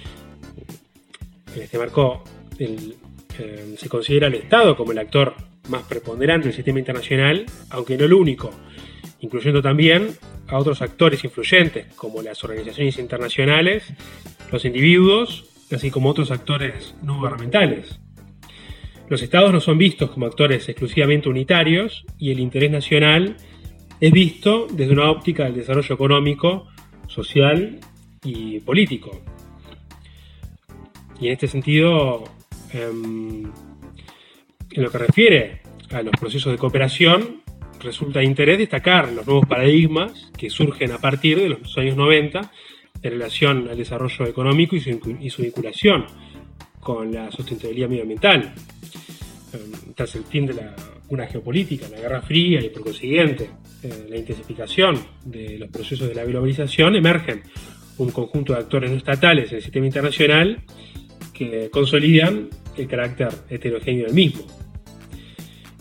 En este marco, el, eh, se considera al Estado como el actor más preponderante del sistema internacional, aunque no el único, incluyendo también a otros actores influyentes como las organizaciones internacionales, los individuos, así como otros actores no gubernamentales. Los estados no son vistos como actores exclusivamente unitarios y el interés nacional es visto desde una óptica del desarrollo económico, social y político. Y en este sentido, en lo que refiere a los procesos de cooperación, resulta de interés destacar los nuevos paradigmas que surgen a partir de los años noventa en relación al desarrollo económico y su, y su vinculación con la sustentabilidad medioambiental. Tras el fin de la, una geopolítica, la Guerra Fría y por consiguiente eh, la intensificación de los procesos de la globalización, emergen un conjunto de actores no estatales en el sistema internacional que consolidan el carácter heterogéneo del mismo.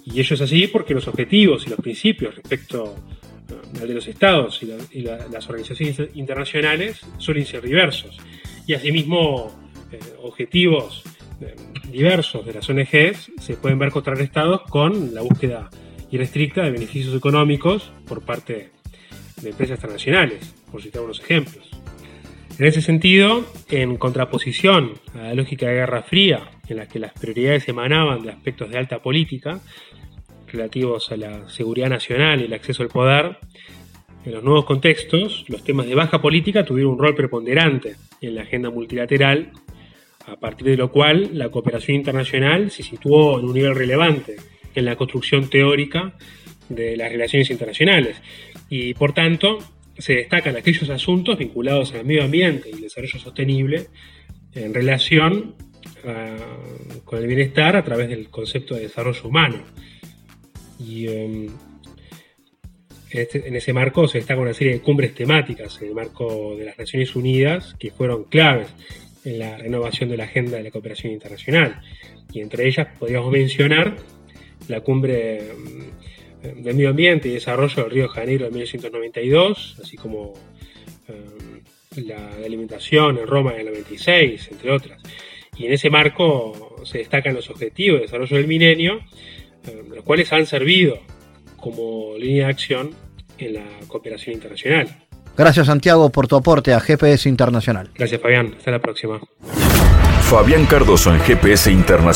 Y ello es así porque los objetivos y los principios respecto al de los estados y, la, y la, las organizaciones internacionales suelen ser diversos. Y asimismo, eh, objetivos eh, diversos de las O N Ges se pueden ver contrarrestados con la búsqueda irrestricta de beneficios económicos por parte de empresas transnacionales, por citar unos ejemplos. En ese sentido, en contraposición a la lógica de Guerra Fría, en la que las prioridades emanaban de aspectos de alta política, relativos a la seguridad nacional y el acceso al poder, en los nuevos contextos, los temas de baja política tuvieron un rol preponderante en la agenda multilateral, a partir de lo cual la cooperación internacional se situó en un nivel relevante en la construcción teórica de las relaciones internacionales y, por tanto, se destacan aquellos asuntos vinculados al medio ambiente y el desarrollo sostenible en relación uh, con el bienestar a través del concepto de desarrollo humano. Y um, este, en ese marco se destaca una serie de cumbres temáticas en el marco de las Naciones Unidas que fueron claves en la renovación de la agenda de la cooperación internacional. Y entre ellas podríamos mencionar la cumbre um, del medio ambiente y desarrollo del Río de Janeiro de mil novecientos noventa y dos, así como um, la de alimentación en Roma del noventa y seis, entre otras. Y en ese marco se destacan los objetivos de desarrollo del milenio, los cuales han servido como línea de acción en la cooperación internacional. Gracias, Santiago, por tu aporte a G P S Internacional. Gracias, Fabián. Hasta la próxima. Fabián Cardoso en G P S Internacional.